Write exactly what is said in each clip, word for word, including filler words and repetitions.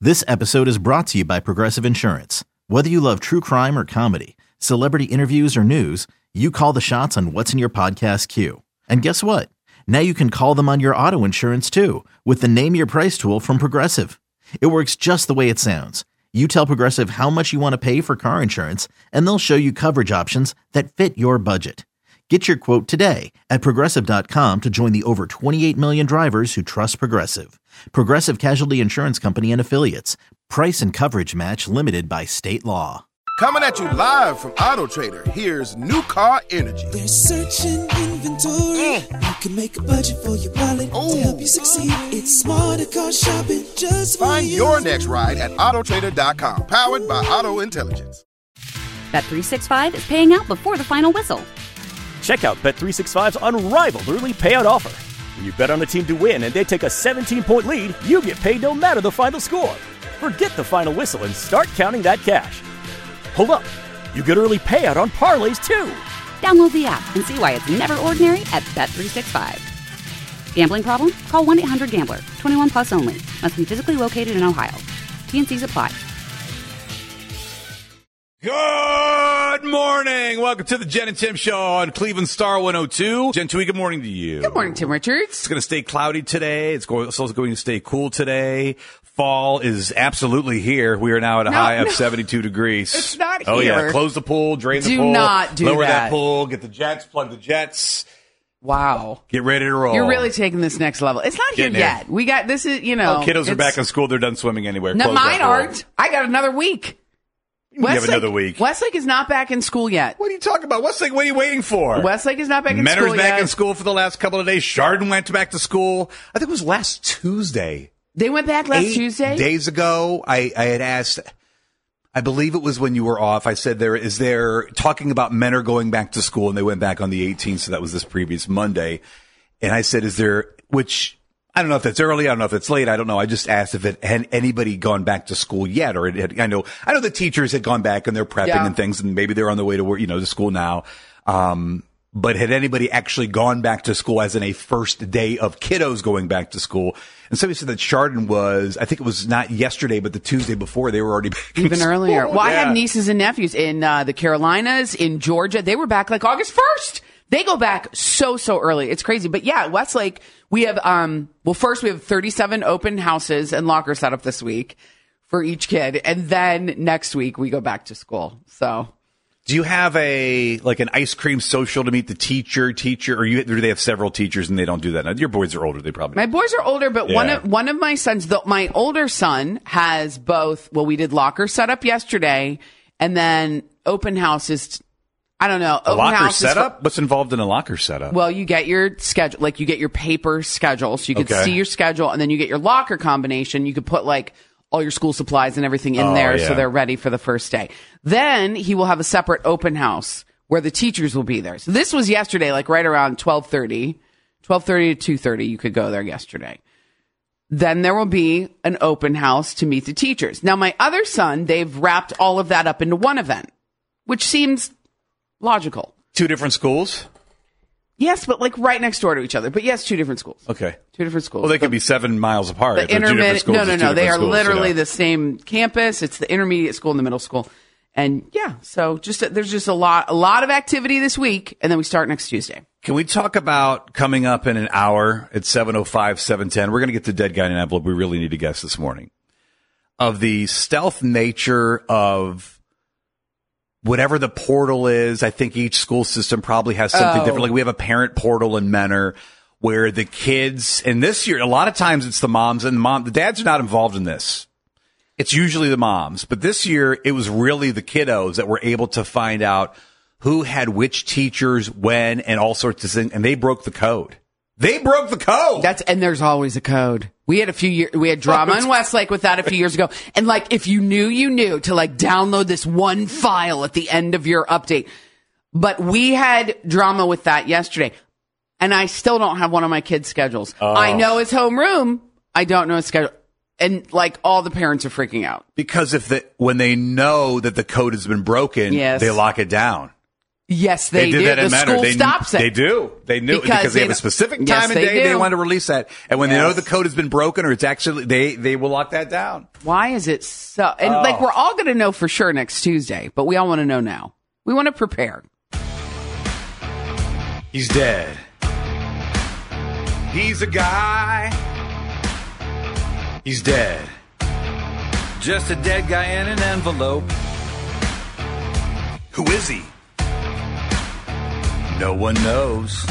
This episode is brought to you by Progressive Insurance. Whether you love true crime or comedy, celebrity interviews or news, you call the shots on what's in your podcast queue. And guess what? Now you can call them on your auto insurance too with the Name Your Price tool from Progressive. It works just the way it sounds. You tell Progressive how much you want to pay for car insurance, and they'll show you coverage options that fit your budget. Get your quote today at Progressive dot com to join the over twenty-eight million drivers who trust Progressive. Progressive Casualty Insurance Company and Affiliates. Price and coverage match limited by state law. Coming at you live from Auto Trader, here's New Car Energy. They're searching inventory. Mm. You can make a budget for your wallet Ooh. to help you succeed. It's smarter car shopping just for Find you. your next ride at Auto Trader dot com. Powered by Auto Intelligence. Bet three sixty-five is paying out before the final whistle. Check out Bet three sixty-five's unrivaled early payout offer. When you bet on a team to win and they take a seventeen-point lead, you get paid no matter the final score. Forget the final whistle and start counting that cash. Hold up. You get early payout on parlays, too. Download the app and see why it's never ordinary at Bet three sixty-five. Gambling problem? Call one eight hundred gambler. twenty-one plus only. Must be physically located in Ohio. T and C's apply. Good morning. Welcome to the Jen and Tim Show on Cleveland Star one oh two. Jen Tui, good morning to you. Good morning, Tim Richards. It's going to stay cloudy today. It's going, it's also going to stay cool today. Fall is absolutely here. We are now at a no, high no. of seventy-two degrees. It's not here. Oh, yeah. Close the pool, drain the do pool. Do not do lower that. that pool, get the jets, plug the jets. Wow. Get ready to roll. You're really taking this next level. It's not Getting here yet. We got, this is, you know. Oh, kiddos are back in school. They're done swimming anywhere. No, Close mine that pool. aren't. I got another week. You have another week. Westlake is not back in school yet. What are you talking about? Westlake, what are you waiting for? Westlake is not back in Mentor's school yet. back in school for the last couple of days. Chardon went back to school. I think it was last Tuesday. They went back last Eight Tuesday? days ago, I, I had asked, I believe it was when you were off, I said, there is there talking about men are going back to school, and they went back on the eighteenth, so that was this previous Monday. And I said, is there, which, I don't know if that's early, I don't know if it's late, I don't know. I just asked if it had anybody gone back to school yet, or it had, I know, I know the teachers had gone back and they're prepping yeah. and things, and maybe they're on their way to work, you know, to school now. Um, but had anybody actually gone back to school as in a first day of kiddos going back to school? And somebody said that Chardon was, I think it was not yesterday, but the Tuesday before, they were already back Even in earlier. school. Well, yeah. I have nieces and nephews in uh, the Carolinas, in Georgia. They were back like August first. They go back so, so early. It's crazy. But yeah, Westlake, we have, um, well, first we have thirty-seven open houses and lockers set up this week for each kid. And then next week we go back to school. So. Do you have a, like an ice cream social to meet the teacher, teacher, or, you, or do they have several teachers and they don't do that? Now, your boys are older. They probably My boys are older, but yeah. one of, one of my sons, the, my older son has both, well, we did locker setup yesterday and then open houses. I don't know. A open locker houses setup? For, What's involved in a locker setup? well, you get your schedule, like you get your paper schedule, so you can Okay. see your schedule, and then you get your locker combination. You could put like all your school supplies and everything in Oh, there yeah. so they're ready for the first day. Then he will have a separate open house where the teachers will be there. So this was yesterday, like right around twelve thirty, twelve thirty to two thirty, you could go there yesterday. Then there will be an open house to meet the teachers. Now, my other son, they've wrapped all of that up into one event, which seems logical. Two different schools? Yes, but like right next door to each other. But yes, two different schools. Okay. Two different schools. Well, they could be seven miles apart. The If they're two different intermediate, schools, no, no, it's two no. They different are schools, literally you know. the same campus. It's the intermediate school and the middle school. And yeah, so just there's just a lot, a lot of activity this week, and then we start next Tuesday. Can we talk about coming up in an hour at seven oh five, seven ten? We're going to get to Dead Guy in an Envelope. We really need a guest this morning. Of the stealth nature of whatever the portal is. I think each school system probably has something Oh. different. Like we have a parent portal in Menor where the kids, and this year, a lot of times it's the moms and the mom, the dads are not involved in this. It's usually the moms, but this year it was really the kiddos that were able to find out who had which teachers when and all sorts of things, and they broke the code. They broke the code. That's and there's always a code. We had a few years. We had drama in Westlake with that a few years ago. And like, if you knew, you knew to like download this one file at the end of your update. But we had drama with that yesterday, and I still don't have one of my kids' schedules. Oh. I know his homeroom. I don't know his schedule. And like all the parents are freaking out. Because if the, when they know that the code has been broken, Yes. they lock it down. Yes, they, They did do. that in the Menor. school They, stops it. They do. They knew Because because, they, they have a don't- specific time Yes, and they day they do. want to release that. And when they know Yes. the code has been broken or it's actually they they will lock that down. Why is it so? And Oh. like we're all going to know for sure next Tuesday, but we all want to know now. We want to prepare. He's dead. He's a guy. He's dead. Just a dead guy in an envelope. Who is he? No one knows.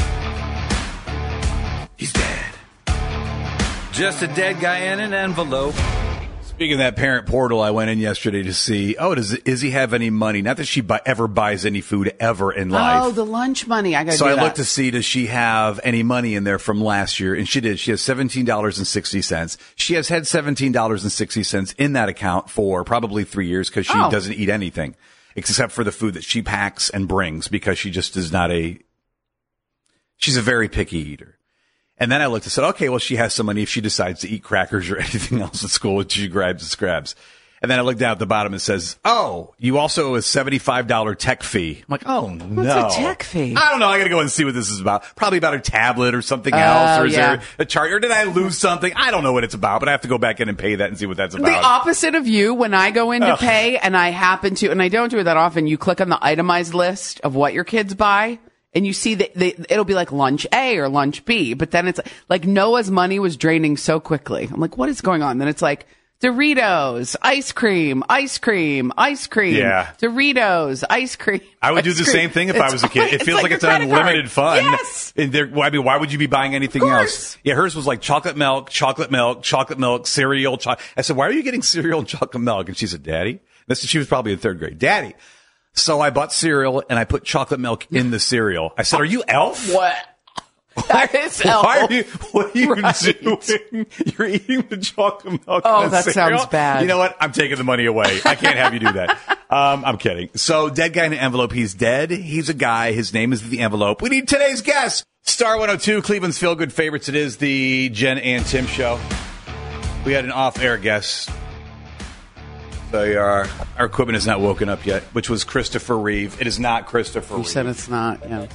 He's dead. Just a dead guy in an envelope. Speaking of that parent portal, I went in yesterday to see, oh, does Izzy have any money? Not that she buy, ever buys any food ever in life. Oh, the lunch money. I got to So do I that. looked to see, does she have any money in there from last year? And she did. She has seventeen dollars and sixty cents. She has had seventeen dollars and sixty cents in that account for probably three years because she Oh. doesn't eat anything except for the food that she packs and brings because she just is not a, she's a very picky eater. And then I looked and said, okay, well, she has some money if she decides to eat crackers or anything else at school, which she grabs and scrabs. And then I looked down at the bottom and says, oh, you also owe a seventy-five dollars tech fee. I'm like, oh, no. What's a tech fee? I don't know. I got to go and see what this is about. Probably about a tablet or something Oh, else. Or is yeah. there a chart? Or did I lose something? I don't know what it's about, but I have to go back in and pay that and see what that's The about. opposite of you, when I go in to Ugh. pay and I happen to, and I don't do it that often, you click on the itemized list of what your kids buy and you see that they, it'll be like lunch A or lunch B, but then it's like Noah's money was draining so quickly. I'm like, what is going on? Then it's like Doritos, ice cream, ice cream, ice cream, Yeah. Doritos, ice cream. I would do ice the cream. same thing if I It's was a kid. It it's feels like, a it's an credit card. unlimited fun. Yes. And there, well, I mean, why would you be buying anything Of else? course. Yeah, hers was like chocolate milk, chocolate milk, chocolate milk, cereal. Cho- I said, why are you getting cereal and chocolate milk? And she said, Daddy. This, she was probably in third grade. Daddy. So I bought cereal and I put chocolate milk in the cereal. I said, are you Elf? What? That is Elf. Why are you, what are you Right. doing? You're eating the chocolate milk. Oh, in the that cereal? sounds bad. You know what? I'm taking the money away. I can't have you do that. Um, I'm kidding. So, dead guy in an envelope. He's dead. He's a guy. His name is the envelope. We need today's guest. Star one oh two, Cleveland's Feel Good Favorites. It is the Jen and Tim show. We had an off-air guest. So our, our equipment is not woken up yet, which was Christopher Reeve. It is not Christopher You Reeve. said it's not, yeah.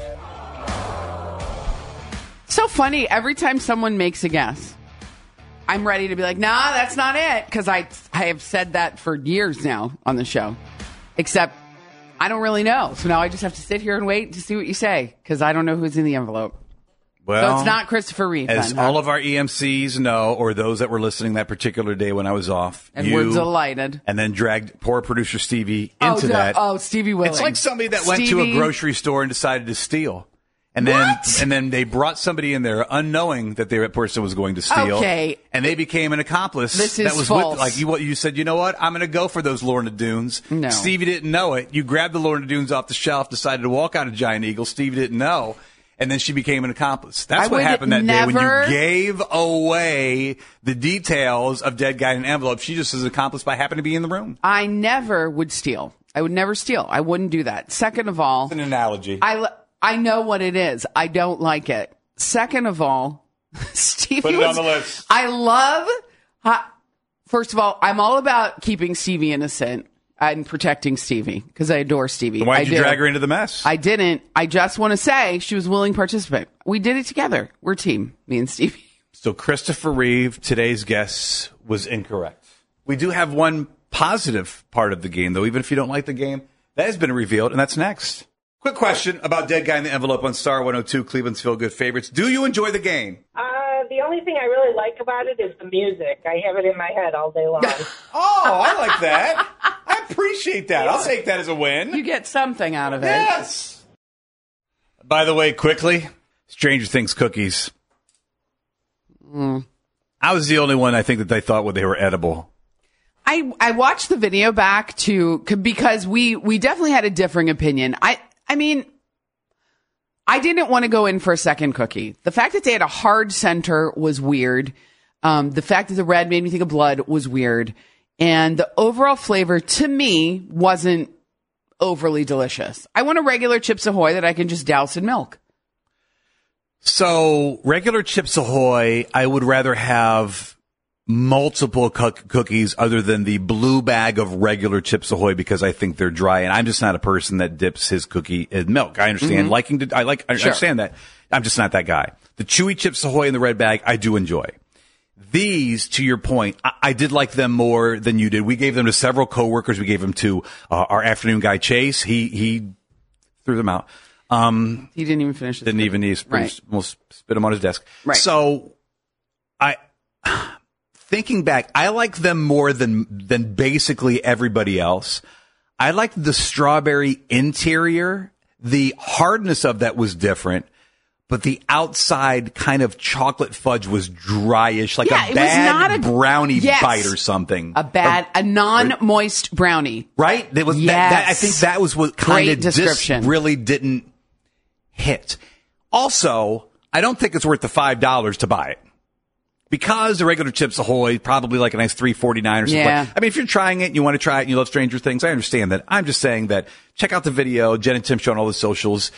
So funny. Every time someone makes a guess, I'm ready to be like, nah, that's not it. Because I, I have said that for years now on the show. Except I don't really know. So now I just have to sit here and wait to see what you say. Because I don't know who's in the envelope. Well, So it's not Christopher Reeve. as then, huh? all of our E M Cs know, or those that were listening that particular day when I was off, And you, we're delighted. and then dragged poor producer Stevie Oh, into no. that. Oh, Stevie Willing. It's like somebody that went to a Stevie- grocery store and decided to steal. And then, What? and then they brought somebody in there unknowing that the person was going to steal. Okay. And they became an accomplice. This is that was false. With, like you, what you said, you know what? I'm going to go for those Lorna Doones. No. Stevie didn't know it. You grabbed the Lorna Doones off the shelf, decided to walk out of Giant Eagle. Stevie didn't know. And then she became an accomplice. That's I what would happened that day when never- you gave away the details of Dead Guy in an Envelope. She just was an accomplice by happening to be in the room. I never would steal. I would never steal. I wouldn't do that. Second of all, It's an analogy. I, l- I know what it is. I don't like it. Second of all, Stevie Put it was, on the list. I love, uh, first of all, I'm all about keeping Stevie innocent and protecting Stevie because I adore Stevie. Why I did you do. drag her into the mess? I didn't. I just want to say she was a willing participant. We did it together. We're a team, me and Stevie. So Christopher Reeve, today's guess, was incorrect. We do have one positive part of the game, though, even if you don't like the game. That has been revealed, and that's next. Quick question about Dead Guy in the Envelope on Star one oh two, Cleveland's Feel Good Favorites. Do you enjoy the game? Uh, the only thing I really like about it is the music. I have it in my head all day long. Oh, I like that. I appreciate that. I'll take that as a win. You get something out of it. Yes. By the way, quickly, Stranger Things cookies. Mm. I was the only one, I think, that they thought well, they were edible. I, I watched the video back to because we we definitely had a differing opinion. I I mean, I didn't want to go in for a second cookie. The fact that they had a hard center was weird. Um, the fact that the red made me think of blood was weird, and the overall flavor to me wasn't overly delicious. I want a regular Chips Ahoy that I can just douse in milk. So regular Chips Ahoy, I would rather have multiple cook- cookies other than the blue bag of regular Chips Ahoy because I think they're dry, and I'm just not a person that dips his cookie in milk. I understand Mm-hmm. liking to, I like, I Sure. understand that. I'm just not that guy. The chewy Chips Ahoy in the red bag, I do enjoy. These, to your point, I, I did like them more than you did. We gave them to several coworkers. We gave them to uh, our afternoon guy, Chase. He, he threw them out. Um, He didn't even finish his didn't food. even, he Right. almost spit them on his desk. Right. So I, thinking back, I like them more than, than basically everybody else. I liked the strawberry interior. The hardness of that was different, but the outside kind of chocolate fudge was dryish, like Yeah, a it was bad not a- brownie Yes. bite or something. A bad, a non-moist brownie. Right? It was that, Yes. that, I think that was what kind Great of just description. really didn't hit. Also, I don't think it's worth the five dollars to buy it. Because the regular Chips Ahoy, probably like a nice three forty-nine or something. Yeah. I mean, if you're trying it and you want to try it and you love Stranger Things, I understand that. I'm just saying that check out the video, Jen and Tim show on all the socials.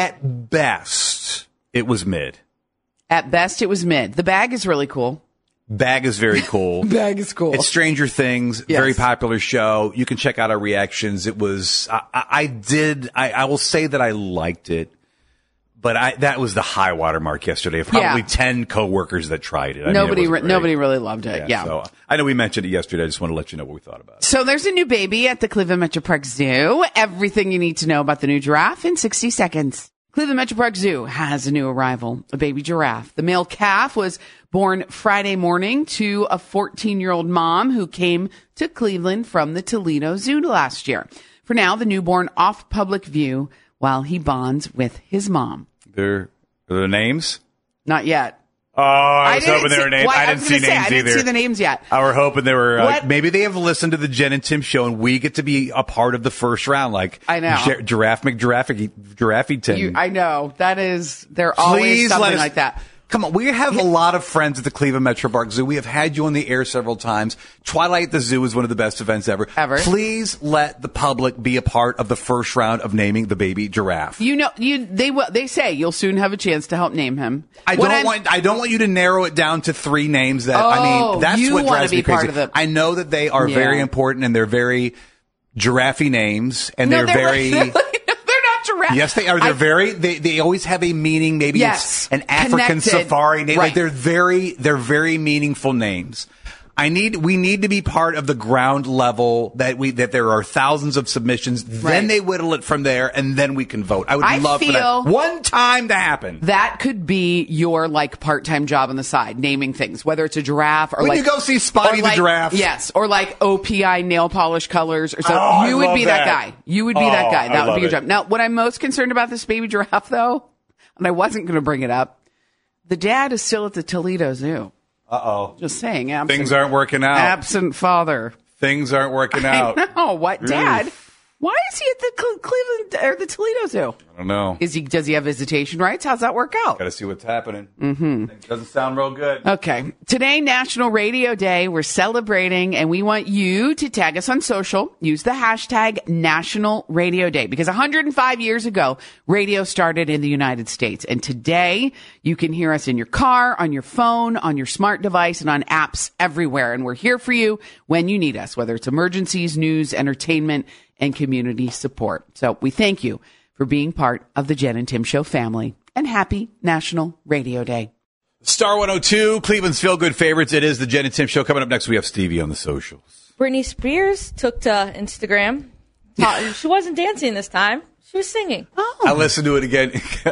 At best, it was mid. At best, it was mid. The bag is really cool. Bag is very cool. Bag is cool. It's Stranger Things, Yes. very popular show. You can check out our reactions. It was, I, I, I did, I, I will say that I liked it, but I, that was the high water mark yesterday of probably Yeah. ten coworkers that tried it. I mean, it Nobody, wasn't re- great. nobody really loved it. Yeah. So I know we mentioned it yesterday. I just want to let you know what we thought about it. So there's a new baby at the Cleveland Metro Park Zoo. Everything you need to know about the new giraffe in sixty seconds. Cleveland Metro Park Zoo has a new arrival, a baby giraffe. The male calf was born Friday morning to a fourteen-year-old mom who came to Cleveland from the Toledo Zoo last year. For now, the newborn off public view while he bonds with his mom. There are the names? Not yet. Oh, I was didn't hoping there see- were names. well, I I didn't was see gonna say, names I didn't either. see the names yet. I were hoping they were, uh, What? maybe they have listened to the Jen and Tim show and we get to be a part of the first round, like I know. Gi- Giraffe McGiraffe, Giraffeton. You, I know. That is, they're always Please something let us, like that. Come on, we have a lot of friends at the Cleveland Metro Park Zoo. We have had you on the air several times. Twilight at the Zoo is one of the best events ever. Ever. Please let the public be a part of the first round of naming the baby giraffe. You know, you they will. They say you'll soon have a chance to help name him. I What don't I'm- want. I don't want you to narrow it down to three names. That I Oh, mean, that's you what wanna drives be me crazy. part of it. I know that they are Yeah. very important and they're very giraffe names, and No, they're, very. they're not giraffe. Yes, they are. They're I- very. They they always have a meaning. Maybe Yes. it's an African Connected. safari name. Like Right. they're very. They're very meaningful names. I need. We need to be part of the ground level that we that there are thousands of submissions. Then Right. they whittle it from there, and then we can vote. I would I love for that feel- one time to happen. That could be your like part-time job on the side, naming things, whether it's a giraffe or When like you go see Spotty or the like- giraffe. Yes, or like O P I nail polish colors or something. Oh, I you would love be that. that. guy. You would be Oh, that guy. I That would love be your it. job. Now, what I'm most concerned about this baby giraffe, though, and I wasn't going to bring it up, the dad is still at the Toledo Zoo. Uh oh. Just saying, absent, Things aren't working out. absent father. Things aren't working out. I know. What, Dad? Oof. Why is he at the Cle- Cleveland or the Toledo Zoo? I don't know. Is he? Does he have visitation rights? How's that work out? Got to see what's happening. Mm-hmm. Doesn't sound real good. Okay. Today, National Radio Day. We're celebrating, and we want you to tag us on social. Use the hashtag National Radio Day, because one hundred five years ago, radio started in the United States. And today, you can hear us in your car, on your phone, on your smart device, and on apps everywhere. And we're here for you when you need us, whether it's emergencies, news, entertainment, and community support. So we thank you for being part of the Jen and Tim Show family, and happy National Radio Day. Star one oh two, Cleveland's Feel Good Favorites. It is the Jen and Tim Show. Coming up next, we have Stevie on the socials. Britney Spears took to Instagram. Ta- She wasn't dancing this time. She was singing. I listened to it again.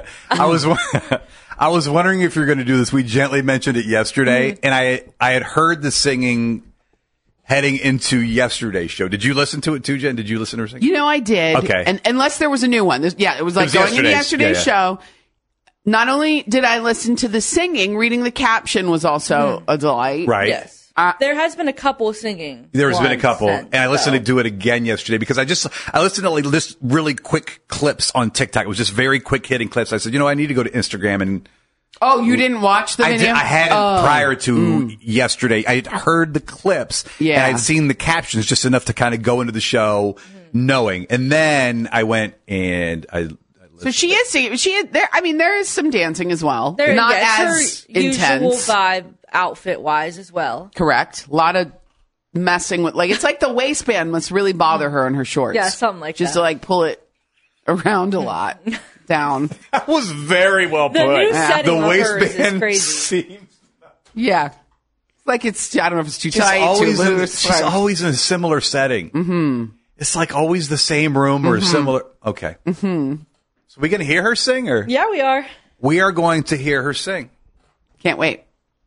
I was I was wondering if you're going to do this. We gently mentioned it yesterday, Mm-hmm. and I I had heard the singing heading into yesterday's show. Did you listen to it too, Jen? Did you listen to her sing? You know, I did. Okay. And unless there was a new one. There's, yeah, it was like was going into yesterday's. yesterday's Yeah, yeah. show. Not only did I listen to the singing, reading the caption was also a delight. Right. Yes. Uh, there has been a couple singing. There's been a ones couple, since, and I listened so. to do it again yesterday because I just I listened to like just really quick clips on TikTok. It was just very quick hitting clips. I said, you know, I need to go to Instagram and Oh, you didn't watch the I, video? did, I hadn't Oh. prior to yesterday. I had heard the clips Yeah. and I'd seen the captions just enough to kind of go into the show knowing. And then I went and I. I So she is singing. She is there. I mean, there is some dancing as well. There, Not yeah, as it's her intense. usual vibe outfit wise as well. Correct. A lot of messing with, like, it's like the waistband must really bother her in her shorts. Yeah, something like Just that. to, like, pull it around a lot. Down. That was very well The put. new setting the of hers is waistband crazy. seems Yeah. It's like it's, I don't know if it's too she's tight, always too in, loose. she's always in a similar setting. Mm-hmm. It's like always the same room or Mm-hmm. similar. Okay. Mm-hmm. So we going to hear her sing, or Yeah, we are. we are going to hear her sing. Can't wait.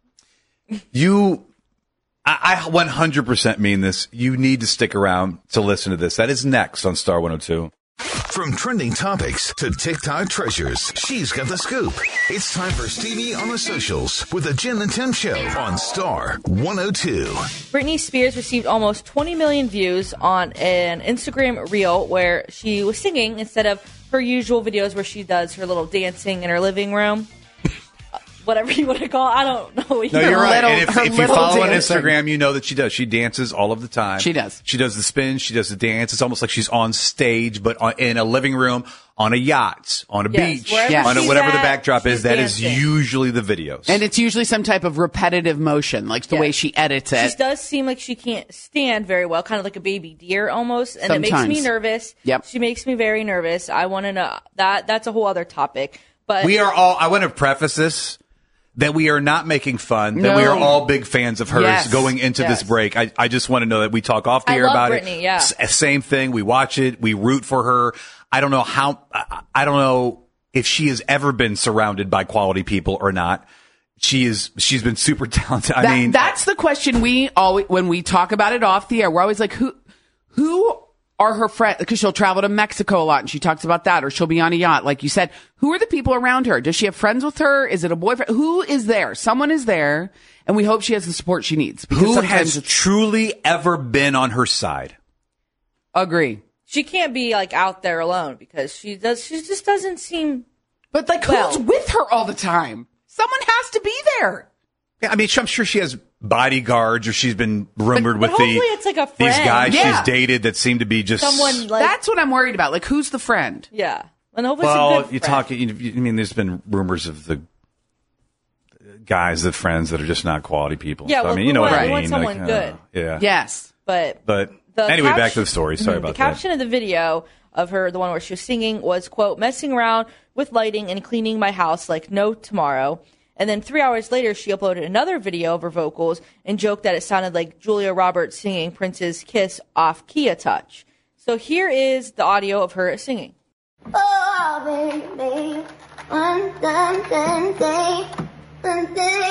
You, I, I one hundred percent mean this. You need to stick around to listen to this. That is next on Star one oh two. From trending topics to TikTok treasures, she's got the scoop. It's time for Stevie on the socials with the Jen and Tim Show on Star one oh two. Britney Spears received almost twenty million views on an Instagram reel where she was singing instead of her usual videos where she does her little dancing in her living room. Whatever you want to call it. I don't know what you No, you're right. little- and if, her if you little follow on dancing. Instagram, you know that she does. She dances all of the time. She does. She does the spin. She does the dance. It's almost like she's on stage, but on, in a living room, on a yacht, on a Yes, beach, wherever on a, she's whatever the at, backdrop is. she's That is dancing. usually the videos. And it's usually some type of repetitive motion, like the Yeah. way she edits it. She does seem like she can't stand very well, kind of like a baby deer almost, and it makes me Sometimes. nervous. Yep. She makes me very nervous. I want to know that. That's a whole other topic. But we are all, I want to preface this, that we are not making fun, that we No. are all big fans of hers Yes. going into Yes. this break. I, I just want to know that we talk off the I air love about Britney, it. yeah. S- same thing. We watch it. We root for her. I don't know how, I, I don't know if she has ever been surrounded by quality people or not. She is, she's been super talented. I That- mean, that's the question we always, when we talk about it off the air, we're always like, who, who are her friends? Because she'll travel to Mexico a lot and she talks about that, or she'll be on a yacht. Like you said, who are the people around her? Does she have friends with her? Is it a boyfriend? Who is there? Someone is there, and we hope she has the support she needs. Because who sometimes has it's- truly ever been on her side? agree. she can't be like out there alone because she does. She just doesn't seem. But like, Well- who's with her all the time? Someone has to be there. Yeah, I mean, I'm sure she has bodyguards, or she's been rumored But with hopefully the it's like a these friend. guys Yeah. she's dated that seem to be just Someone like That's what I'm worried about. Like, who's the friend? yeah. And hopefully it's a Well, good you friend. talk. You, you- I mean, there's been rumors of the guys, the friends that are just not quality people. Yeah, So, well, I mean, you know we what want- I we mean. want Like, someone uh, good. yeah. Yes. But But the anyway, back caption- to the story. Sorry Mhm. about the that. caption of the video of her, the one where she was singing, was quote messing around with lighting and cleaning my house like no tomorrow. And then three hours later, she uploaded another video of her vocals and joked that it sounded like Julia Roberts singing Prince's "Kiss" off Key a Touch. So here is the audio of her singing. Oh, baby, one something, something.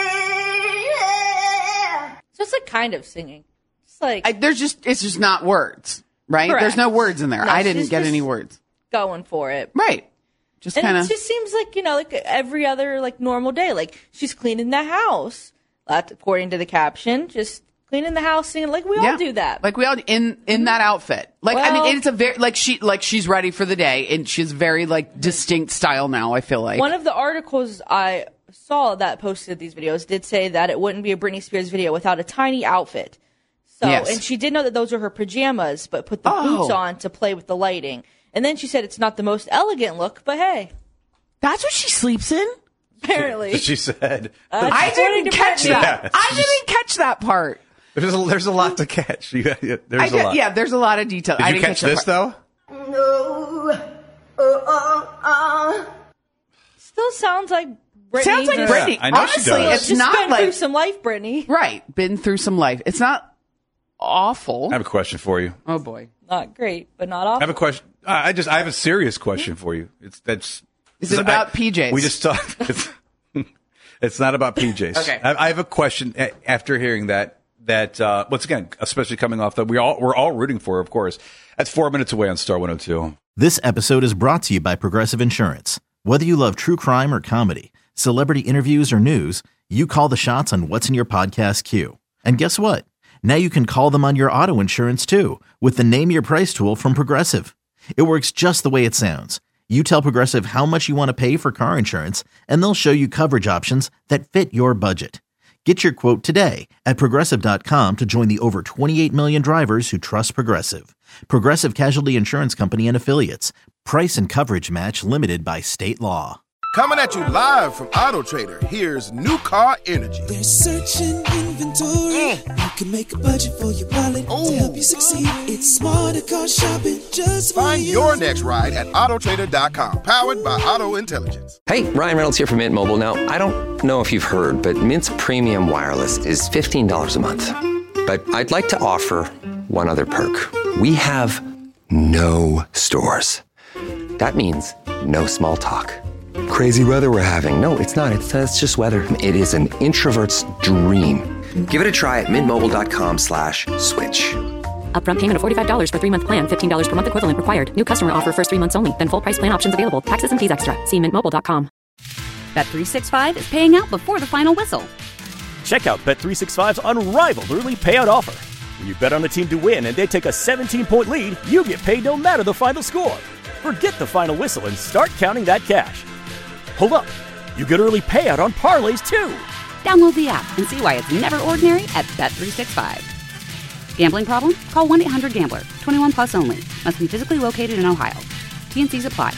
So it's like kind of singing. It's like I, there's just, it's just not words, right? Correct. There's no words in there. No, I didn't she's get just- any words. going for it. Right. Just And kind it of. just seems like, you know, like every other like normal day. Like she's cleaning the house, uh, according to the caption, just cleaning the house, singing like we all do that. Like we all in in that outfit. Like I Well- mean, it's a very like she like she's ready for the day, and she's very like distinct style now. I feel like One of the articles I saw that posted these videos did say that it wouldn't be a Britney Spears video without a tiny outfit. So, Yes. and she did know that those are her pajamas, but put the Oh. boots on to play with the lighting. And then she said it's not the most elegant look, but hey, that's what she sleeps in. apparently. She said, Uh, I according didn't to catch Britney. that. Yeah, I she didn't catch that part. "There's a, there's a lot to catch. You, there's I a did- lot." yeah, there's a lot of detail. Did I you didn't catch that this part. though? No, oh, oh, oh. Still sounds like Britney. Sounds like Yeah, Britney. I know she Honestly, does. it's Just not been through like some life, Britney. right. Been through some life. It's not awful. I have a question for you. Oh boy, Not great, but not I awful. have a question. I just I have a serious question for you. It's that's. Is it about I- P Js? We just talked. It's, it's not about P Js. Okay. I, I have a question a- after hearing that. That uh, once again, especially coming off that we all we're all rooting for, of course. That's four minutes away on Star one oh two. This episode is brought to you by Progressive Insurance. Whether you love true crime or comedy, celebrity interviews or news, you call the shots on what's in your podcast queue. And guess what? Now you can call them on your auto insurance too with the Name Your Price tool from Progressive. It works just the way it sounds. You tell Progressive how much you want to pay for car insurance, and they'll show you coverage options that fit your budget. Get your quote today at Progressive dot com to join the over twenty-eight million drivers who trust Progressive. Progressive Casualty Insurance Company and Affiliates. Price and coverage match limited by state law. Coming at you live from Auto Trader, here's New Car Energy. They're searching inventory. Mm. You can make a budget for your wallet Ooh. to help you succeed. It's smarter car shopping just for Find you. your next ride at auto trader dot com, powered by Auto Intelligence. Hey, Ryan Reynolds here from Mint Mobile. Now, I don't know if you've heard, but Mint's premium wireless is fifteen dollars a month. But I'd like to offer one other perk. We have no stores. That means no small talk. Crazy weather we're having. No, it's not. It's, uh, it's just weather. It is an introvert's dream. Give it a try at mintmobile.com slash switch. Upfront payment of forty-five dollars for three-month plan, fifteen dollars per month equivalent required. New customer offer first three months only. Then full price plan options available. Taxes and fees extra. See mint mobile dot com. Bet three sixty-five is paying out before the final whistle. Check out Bet three sixty-five's unrivaled early payout offer. When you bet on a team to win and they take a seventeen-point lead, you get paid no matter the final score. Forget the final whistle and start counting that cash. Hold up. You get early payout on parlays, too. Download the app and see why it's never ordinary at Bet three sixty-five. Gambling problem? Call one eight hundred gambler. twenty-one plus only. Must be physically located in Ohio. T and C's apply.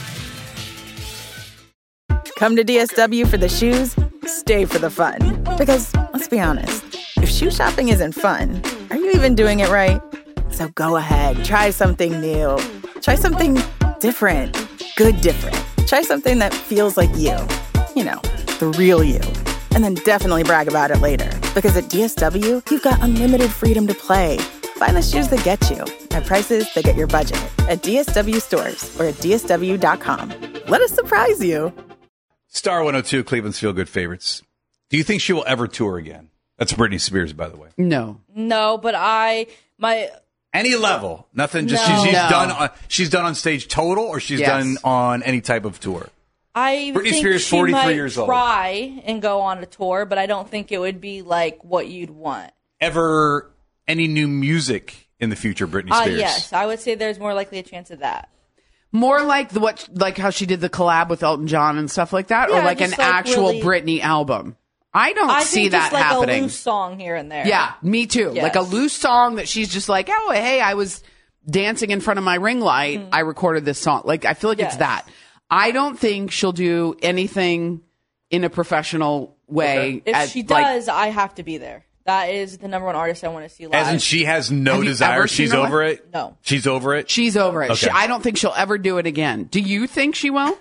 Come to D S W for the shoes, stay for the fun. Because, let's be honest, if shoe shopping isn't fun, are you even doing it right? So go ahead, try something new. Try something different. Good different. Try something that feels like you. You know, the real you. And then definitely brag about it later. Because at D S W, you've got unlimited freedom to play. Find the shoes that get you at prices that get your budget at D S W stores or at D S W dot com. Let us surprise you. Star one oh two, Cleveland's Feel Good favorites. Do you think she will ever tour again? That's Britney Spears, by the way. No. No, but I, my... Any level. Nothing, just No. she's, she's No. done on, she's done on stage total or she's Yes. done on any type of tour. I Britney think Spears, she forty-three might years old. try and go on a tour, but I don't think it would be like what you'd want. Ever any new music in the future, Britney Uh, Spears? yes, I would say there's more likely a chance of that. More like the what, like how she did the collab with Elton John and stuff like that, or Yeah, like an just like actual really- Britney album. I don't I see think that just like happening. a loose song here and there. Yeah, me too. Yes. Like a loose song that she's just like, oh, hey, I was dancing in front of my ring light. Mm-hmm. I recorded this song. Like, I feel like Yes. it's that. I don't think she'll do anything in a professional way. If at, she like- does, I have to be there. That is the number one artist I want to see live. As in she has no Have you desire. ever seen She's her over live? it? No. She's over it? She's over it. Okay. She, I don't think she'll ever do it again. Do you think she will?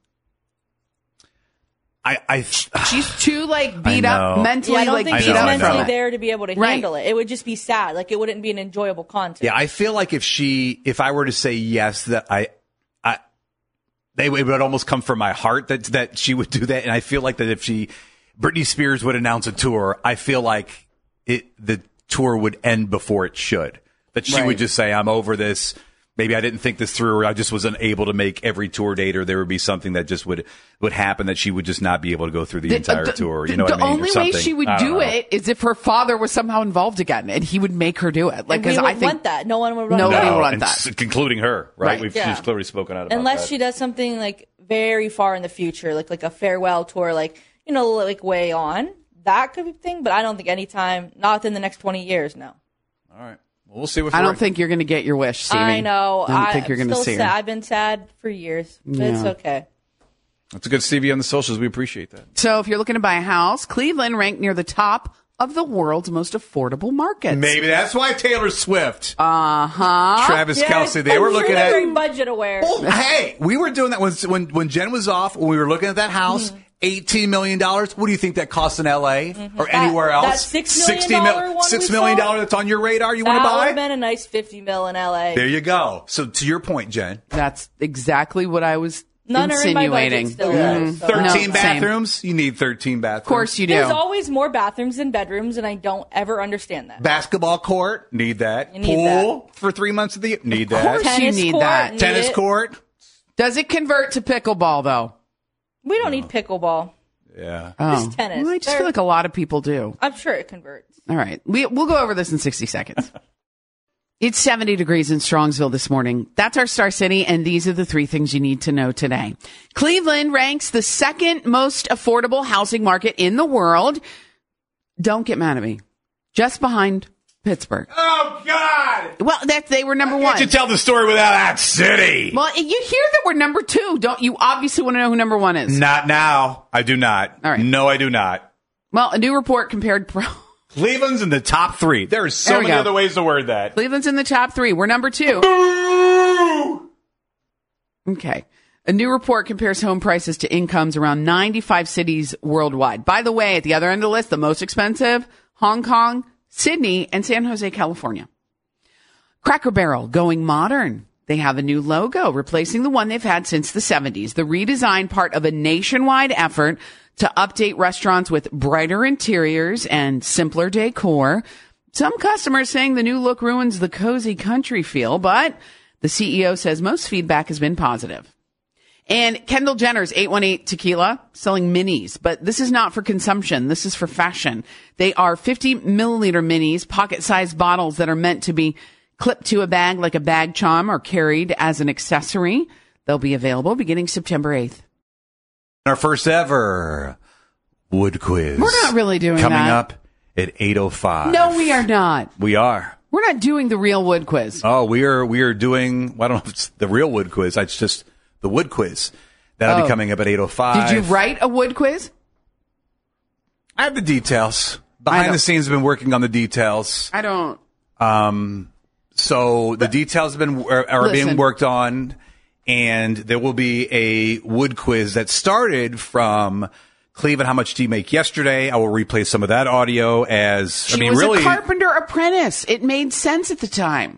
I, I She's too like beat I up know. mentally, yeah, I don't like think beat she's up mentally from it. there to be able to Right. handle it. It would just be sad. Like, it wouldn't be an enjoyable concert. Yeah, I feel like if she, if I were to say yes, that I, I, they would, it would almost come from my heart that that she would do that. And I feel like that if she, Britney Spears would announce a tour, I feel like it, the tour would end before it should. That she Right. would just say, "I'm over this. Maybe I didn't think this through, or I just wasn't able to make every tour date, or there would be something that just would would happen that she would just not be able to go through the, The- entire the- tour." You the- know what the I mean? Or only way something. she would I don't do know. it is if her father was somehow involved again, and he would make her do it. Like, And we because I wouldn't think want that. No one would want Nobody that. would want and that. s- including her, right? Right. We've, Yeah. She's clearly spoken out about Unless that. she does something like very far in the future, like like a farewell tour, like, you know, like way on. That could be a thing, but I don't think anytime, not within the next twenty years, no. All right. Well, we'll see what I don't think you're going to get your wish, Stevie. I know. I don't think you're going to still see her. sad. I've been sad for years, but it's Yeah. okay. That's a good Stevie on the socials. We appreciate that. So if you're looking to buy a house, Cleveland ranked near the top of the world's most affordable markets. Maybe that's why Taylor Swift, Uh huh. Travis Yes, Kelce, they I'm were sure looking they're at. very budget aware. Oh, hey, we were doing that when when when Jen was off. When we were looking at that house, Mm-hmm. eighteen million dollars. What do you think that costs in L A or That- anywhere else? that six million sixty mil- dollar one six we million saw? dollars that's on your radar. You want to That would buy? have been a nice fifty mil in L A. There you go. So to your point, Jen, That's exactly what I was None are in my budget insinuating. still, Mhm. though, so- thirteen No, same. bathrooms. You need thirteen bathrooms. Of course you do. There's always more bathrooms than bedrooms, and I don't ever understand that. Basketball court, need that. You need Pool for three months of the year, need that. course you Tennis need court, that. need Tennis it. court, Does it convert to pickleball though? We don't need pickleball. yeah. Oh. Just tennis. Well, I just They're- feel like a lot of people do. I'm sure it converts. All right. We, we'll go over this in sixty seconds. It's seventy degrees in Strongsville this morning. That's our Star City, and these are the three things you need to know today. Cleveland ranks the second most affordable housing market in the world. Don't get mad at me. Just behind Pittsburgh. Oh, God! Well, that they were number Why one. can't you tell the story without that city? Well, you hear that we're number two. Don't you obviously want to know who number one is? Not now. I do not. All right. No, I do not. Well, a new report compared... Pro- Cleveland's in the top three. There are so There we many go. other ways to word that. Cleveland's in the top three. We're number two. Boo! Okay. A new report compares home prices to incomes around ninety-five cities worldwide. By the way, at the other end of the list, the most expensive, Hong Kong, Sydney, and San Jose, California. Cracker Barrel going modern. They have a new logo replacing the one they've had since the seventies. The redesign part of a nationwide effort to update restaurants with brighter interiors and simpler decor. Some customers saying the new look ruins the cozy country feel, but the C E O says most feedback has been positive. And Kendall Jenner's eight one eight Tequila selling minis, but this is not for consumption. This is for fashion. They are fifty milliliter minis, pocket-sized bottles that are meant to be clipped to a bag like a bag charm or carried as an accessory. They'll be available beginning September eighth. Our first ever wood quiz. We're not really doing Coming that. up at eight oh five. No, we are not. We are. We're not doing the real wood quiz. Oh, we are we are doing, well, I don't know if it's the real wood quiz. It's just the wood quiz. That'll Oh. be coming up at eight oh five. Did you write a wood quiz? I have the details. I Behind don't- the scenes, I've been working on the details. I don't. Um, so the details have been are, are being Listen. worked on, and there will be a wood quiz that started from Cleveland. How much did you make yesterday? I will replay some of that audio as She I mean, was really, a carpenter apprentice. It made sense at the time.